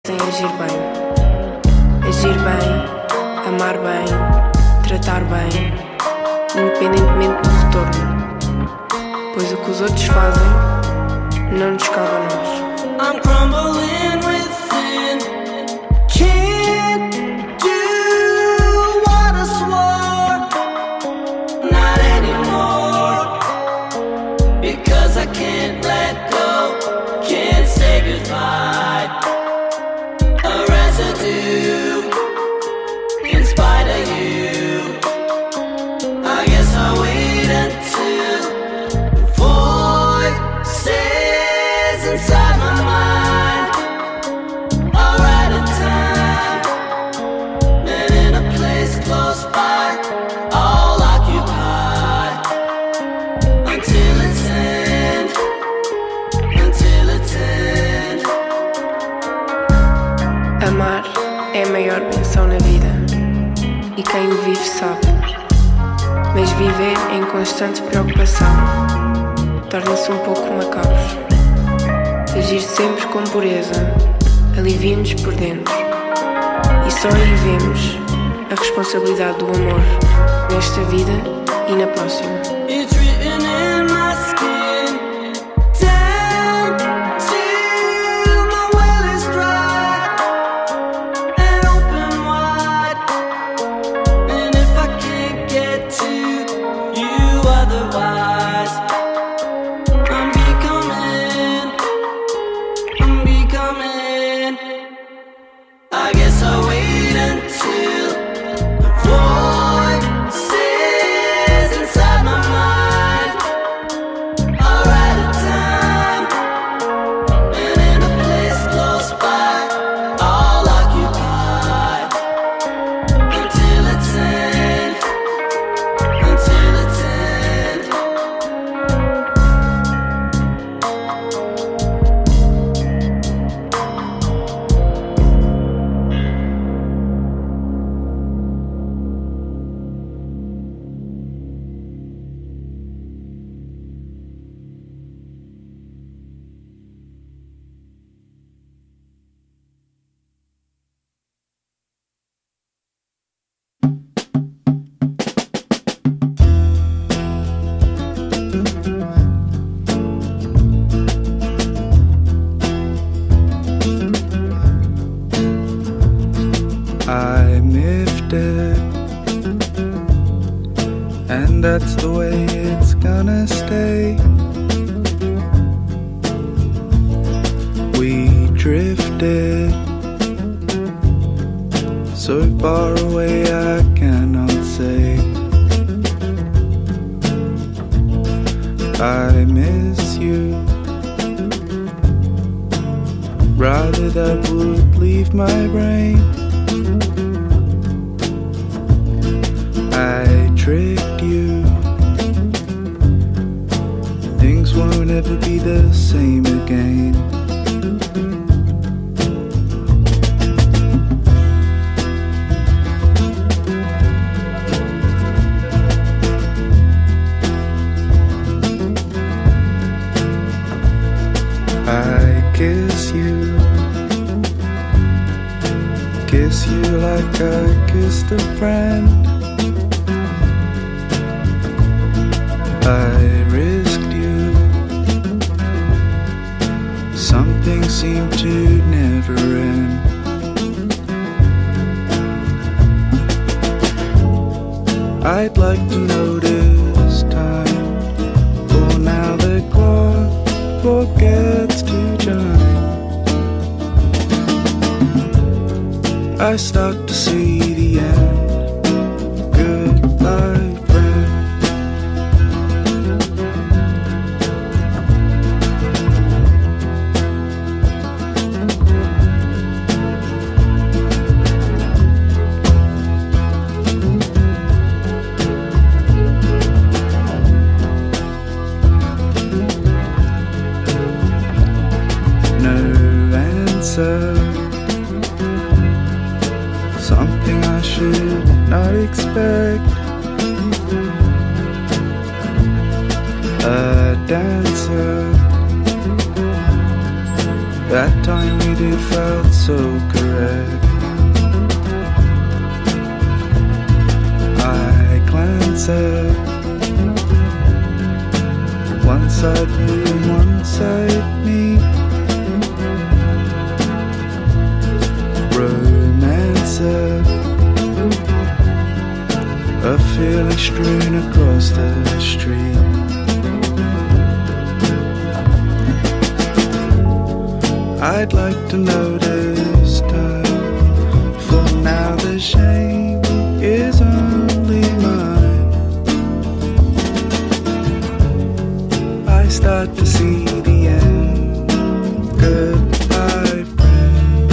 em agir bem. Agir bem, amar bem, tratar bem, independentemente do retorno. Pois o que os outros fazem não nos cabe a nós. I'm crumbling within. Can't do what I swore. Not anymore. Because I can't let go. Can't say goodbye. A residue in spite of you. I guess I'll wait until the voices inside my mind are at a time and in a place close by, all occupied until it's end, until it's end. Amar é a maior benção na vida, e quem o vive sabe. Mas viver em constante preocupação torna-se um pouco macabro. Agir sempre com pureza alivia-nos por dentro, e só aí vemos a responsabilidade do amor nesta vida e na próxima. It's written in my skin, down till my well is dry and open wide. And if I can't get to you otherwise, I'm becoming. I guess I'll wait until the voices inside my mind are at a time and in a place close by, all occupied until it's end, until it's end. I miffed it, and that's the way it's gonna stay. We drifted so far away I cannot say. I miss you, rather that would leave my brain. I tricked you. Things won't ever be the same again. I kiss you like I kissed a friend. I risked you. Something seemed to never end. I'd like to notice time, for now the clock forgets to chime. I start to see the end. Goodbye, friend. No answer. Something I should not expect. A dancer That time we did felt so correct. I glance up, one side you and one side me. Romance up, a feeling strewn across the street. I'd like to notice time, for now the shame is only mine. I start to see the end. Goodbye, friend.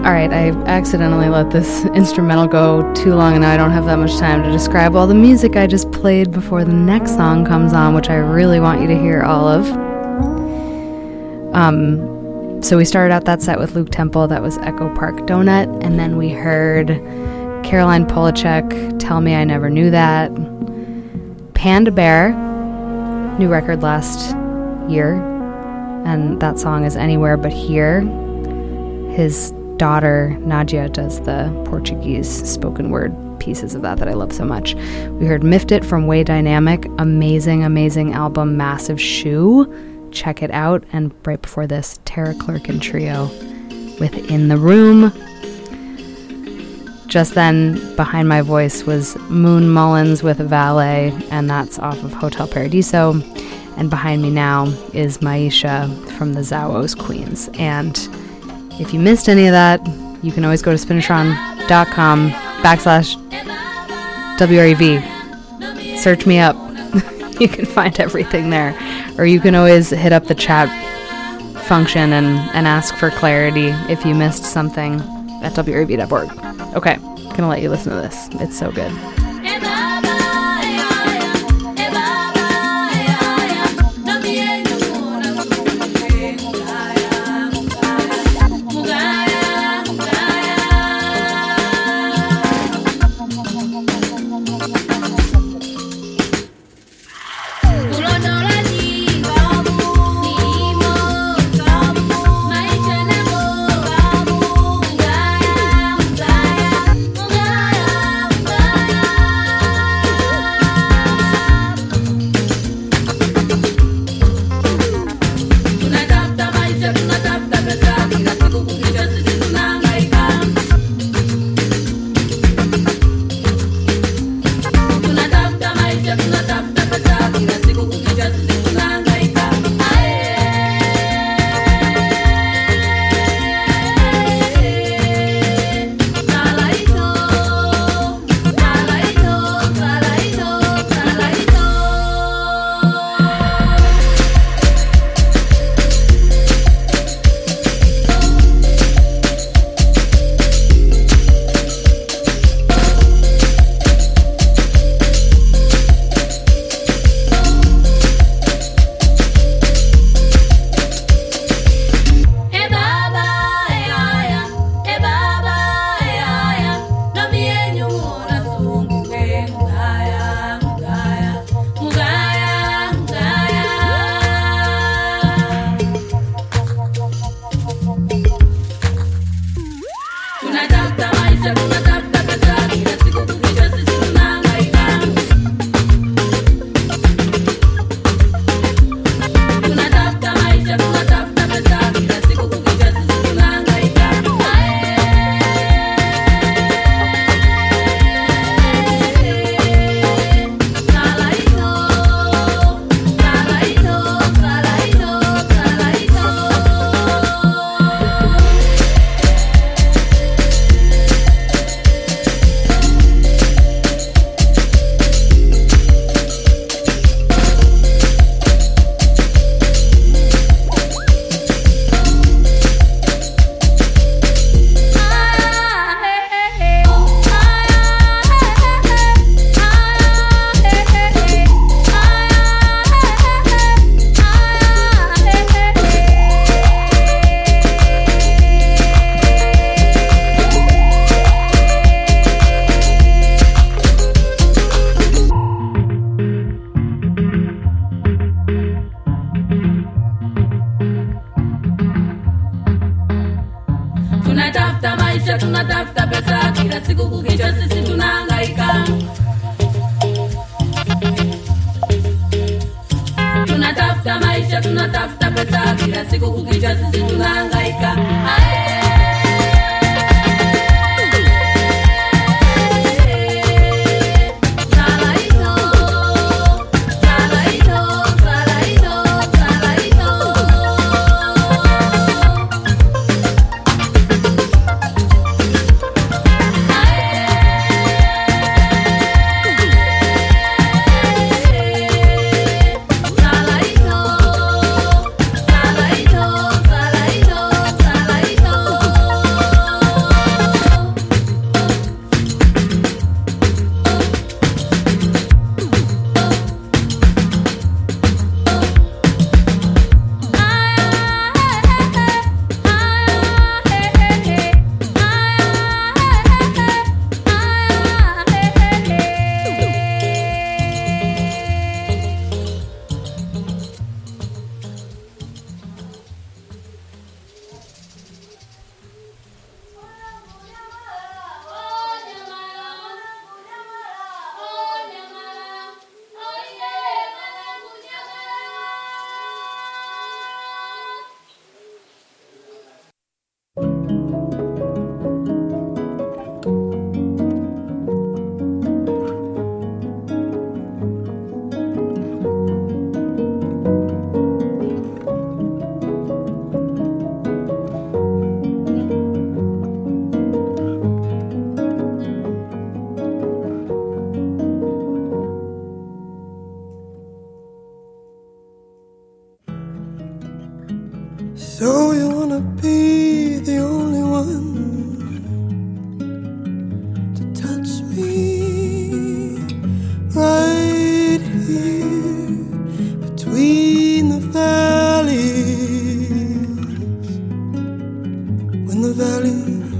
Alright, I accidentally let this instrumental go too long and now I don't have that much time to describe all the music I just played before the next song comes on, which I really want you to hear all of. So we started out that set with Luke Temple, that was Echo Park Donut, and then we heard Caroline Polachek, Tell Me I Never Knew That, Panda Bear, new record last year, and that song is Anywhere But Here. His daughter Nadia does the Portuguese spoken word pieces of that I love so much. We heard Miffed It from Way Dynamic, amazing album, Massive Shoe, check it out. And right before this, Tara Clerkin Trio with In the Room. Just then, behind my voice was Moon Mullins with Valet, and that's off of Hotel Paradiso. And behind me now is Maisha from the Zawos Queens. And if you missed any of that, you can always go to spinatron.com/WREV. Search me up. You can find everything there. Or you can always hit up the chat function and ask for clarity if you missed something at WREV.org. Okay, gonna let you listen to this. It's so good. tunatafuta pesa kila siku kukicha sisi tunahangaika. Tunatafuta maisha, tunatafuta pesa kila siku kukicha sisi tunahangaika. Salaito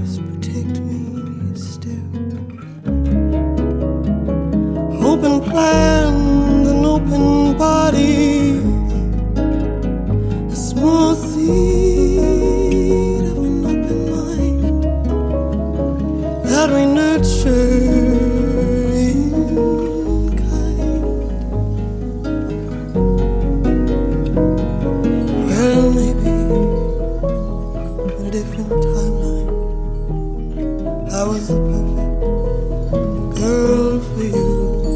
stars protect me still. Open plans and open bodies, a small seed of an open mind that we nurture in kind. Well, maybe in a different timeline, I was the perfect girl for you,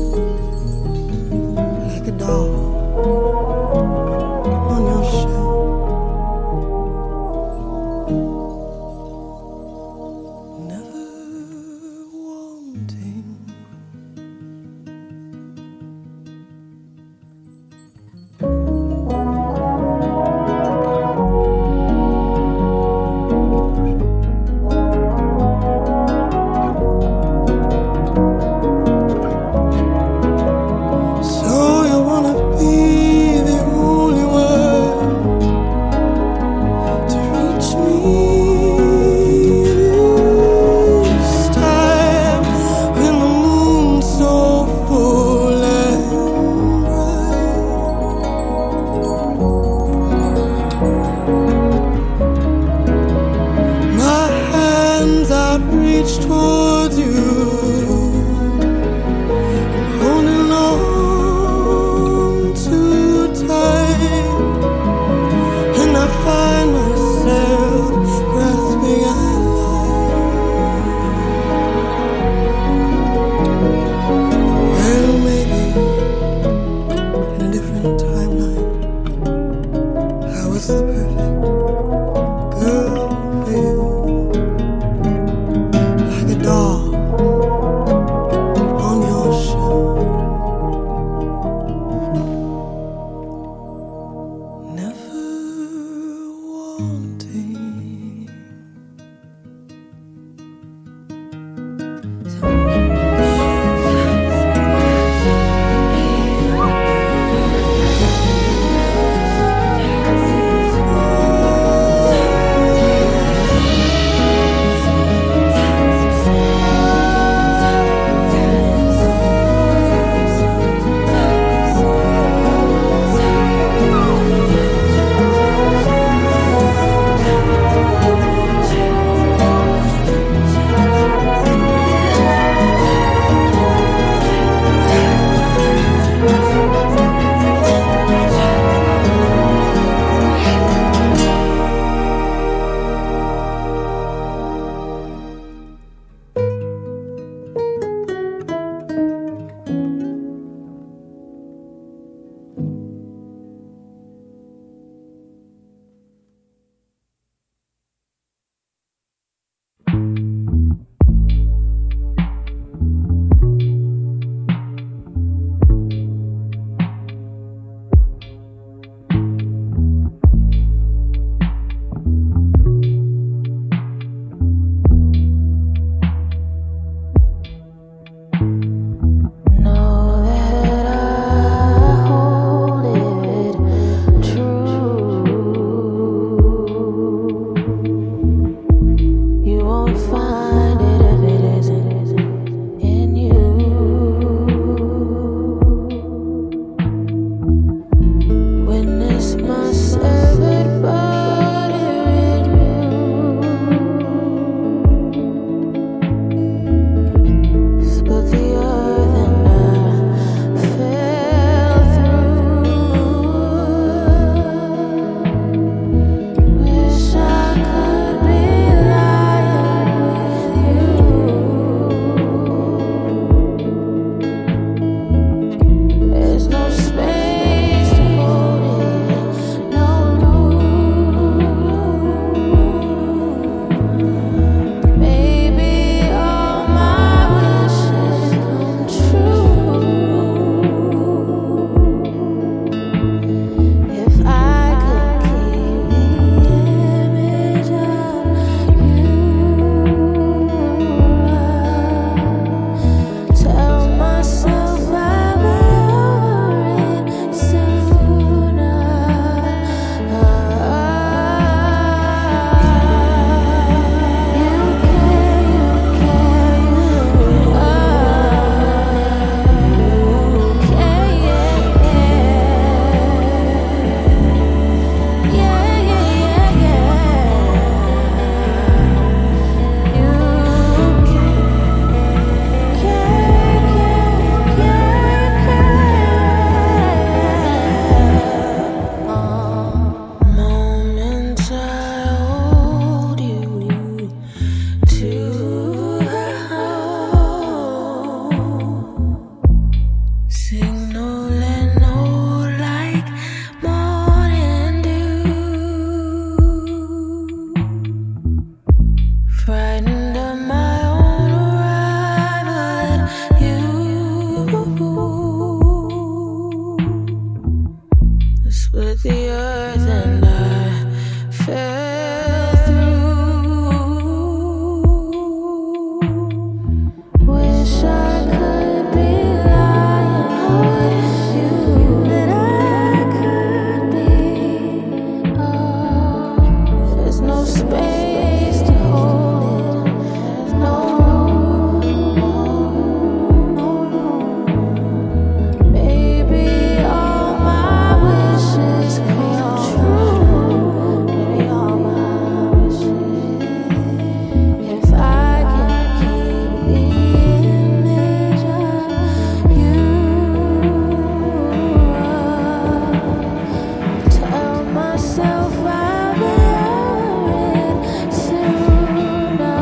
like a doll on your shelf. Never wanting. So you wanna be the only one to reach me this time, when the moon's so full and bright. My hands outreach towards you, holding on too tight, and I find myself grasping at life. Well, maybe in a different timeline, I was the perfect girl for you, like a doll on your shelf. Never wanting. Know that I hold it true. You won't find it if it isn't in you. Witness my severed body renewed. Split the earth and I fell through. Wish I could be lying with you. frightened of my own arrival at you. I split the earth and I fell through. Wish I could be lying. I wish you that I could be. Oh, there's no space to hold it. There's no room. Maybe all my wishes come true. Maybe all my wishes. If I can keep the image of you, tell myself I'll be over it sooner.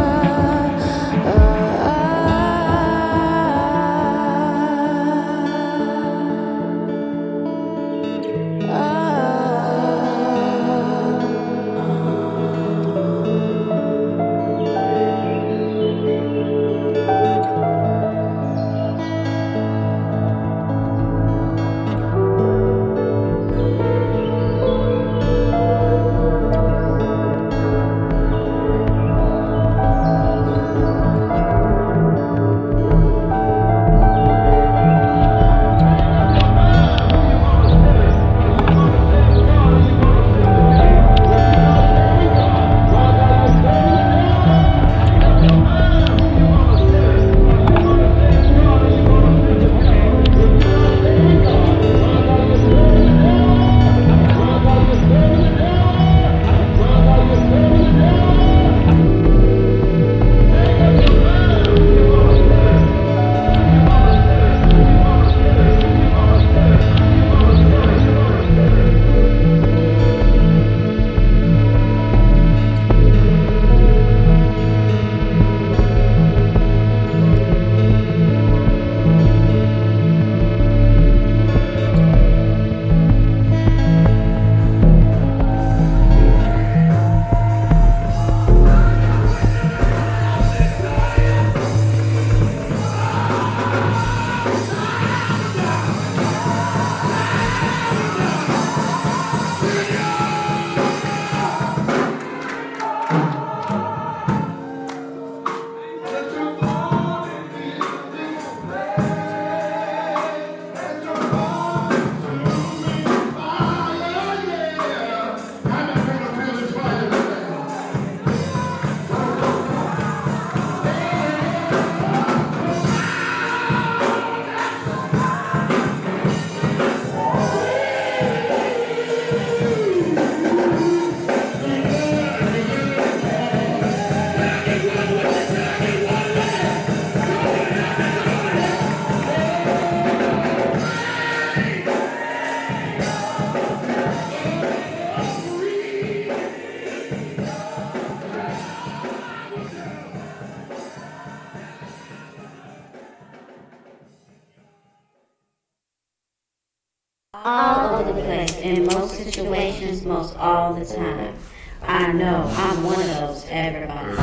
All over the place, in most situations, most all the time. I know I'm one of those everybody.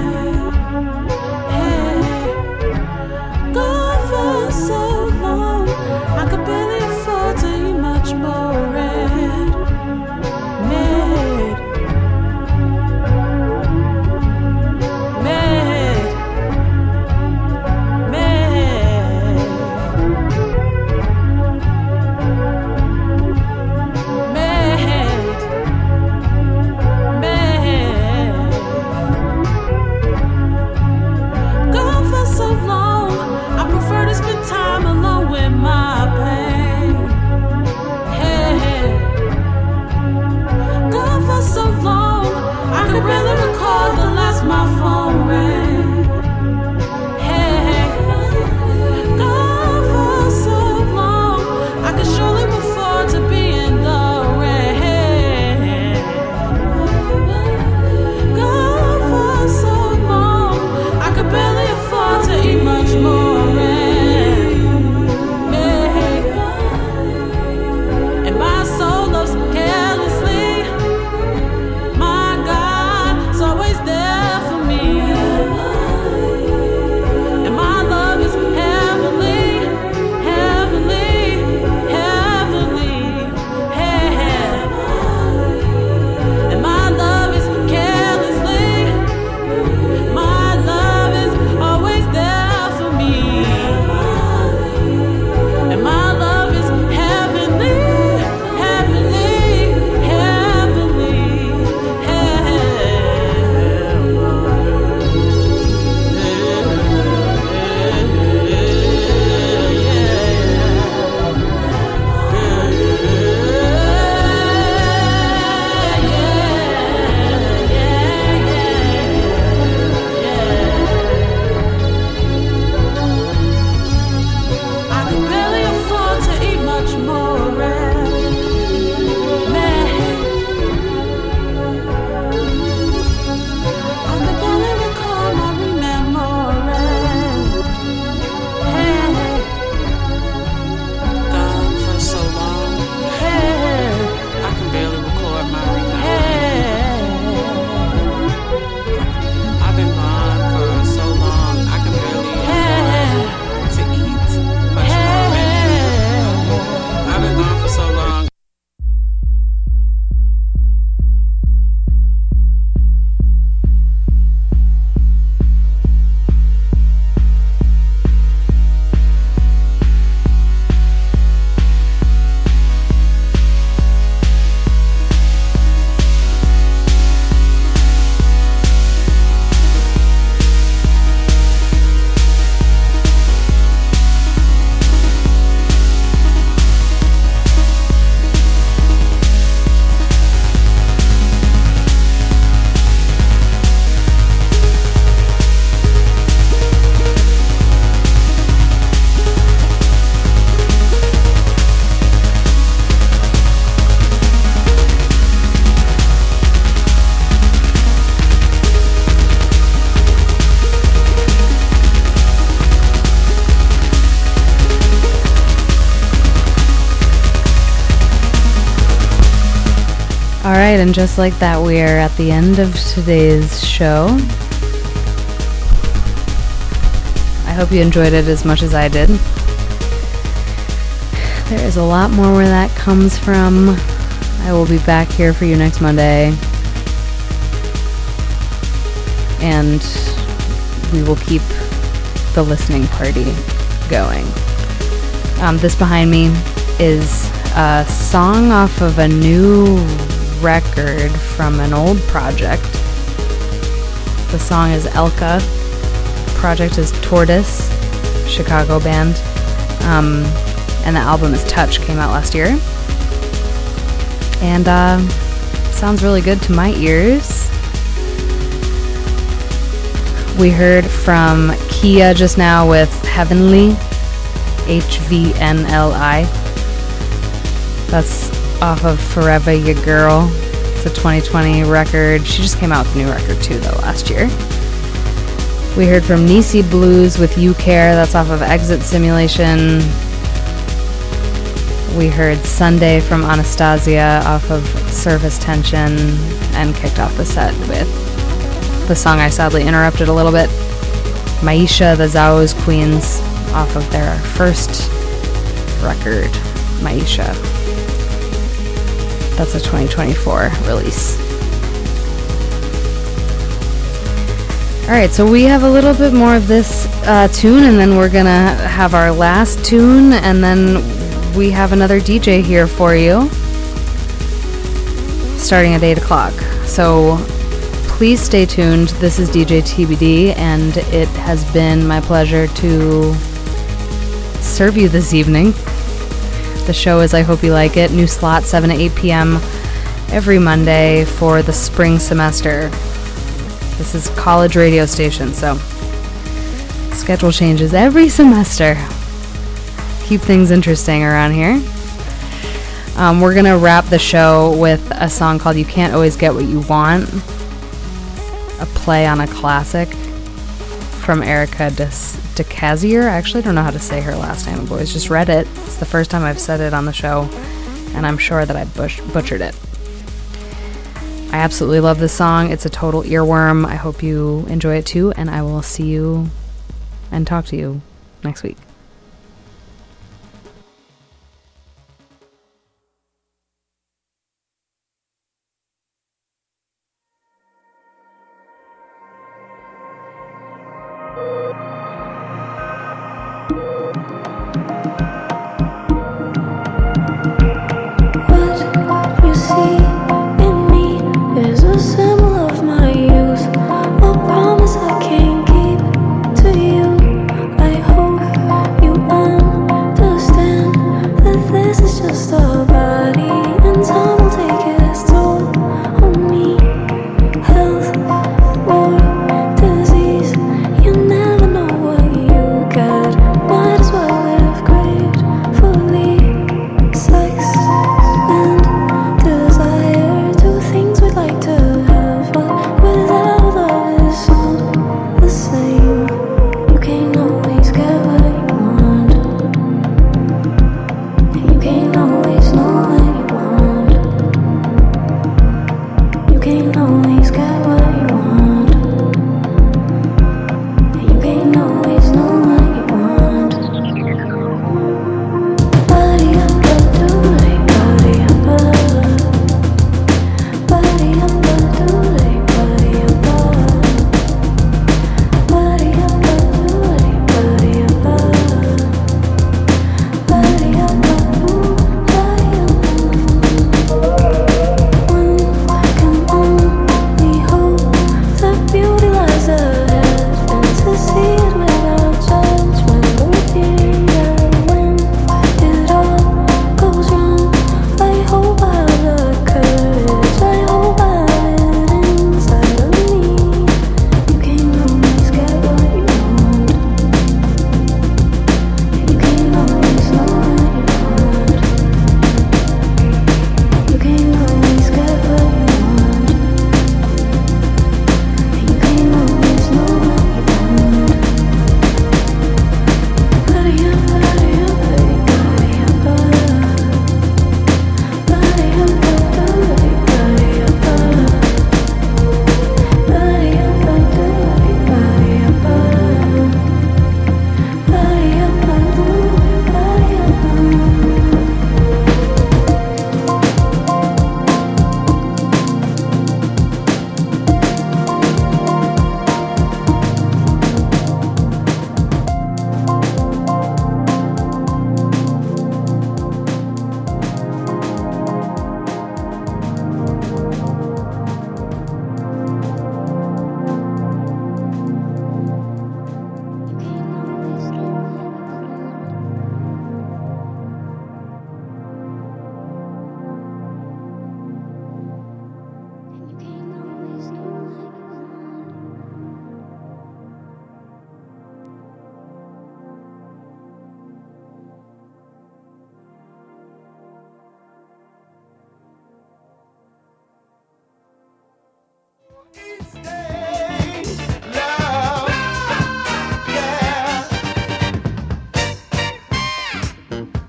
Gone for so long, right, and just like that, we are at the end of today's show. I hope you enjoyed it as much as I did. There is a lot more where that comes from. I will be back here for you next Monday. And we will keep the listening party going. This behind me is a song off of a new record from an old project. The song is Elka. The project is Tortoise, Chicago band. And the album is Touch, came out last year. And sounds really good to my ears. We heard from Kia just now with Heavenly, HVNLI. That's off of Forever Your Girl. It's a 2020 record. She just came out with a new record too, though, last year. We heard from Nisi Blues with You Care. That's off of Exit Simulation. We heard Sunday from Anastasia off of Surface Tension, and kicked off the set with the song I sadly interrupted a little bit, Maisha, the Zao's Queens, off of their first record, Maisha. That's a 2024 release. Alright, so we have a little bit more of this tune, and then we're gonna have our last tune, and then we have another DJ here for you starting at 8 o'clock. So please stay tuned. This is DJ TBD, and it has been my pleasure to serve you this evening. The show is I Hope You Like It. New slot, 7 to 8 p.m. every Monday for the spring semester. This is college radio station, so schedule changes every semester. Keep things interesting around here. We're going to wrap the show with a song called You Can't Always Get What You Want, a play on a classic from Erica DeCazier. I actually don't know how to say her last name. I've always just read it. It's the first time I've said it on the show, and I'm sure that I butchered it. I absolutely love this song. It's a total earworm. I hope you enjoy it too, and I will see you and talk to you next week. What you see in me is a symbol of my youth, a promise I can't keep to you. I hope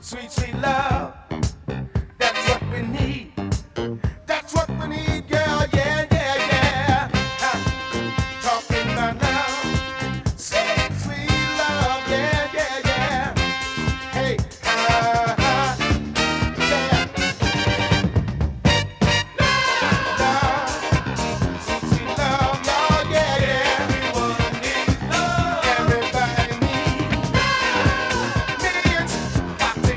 sweet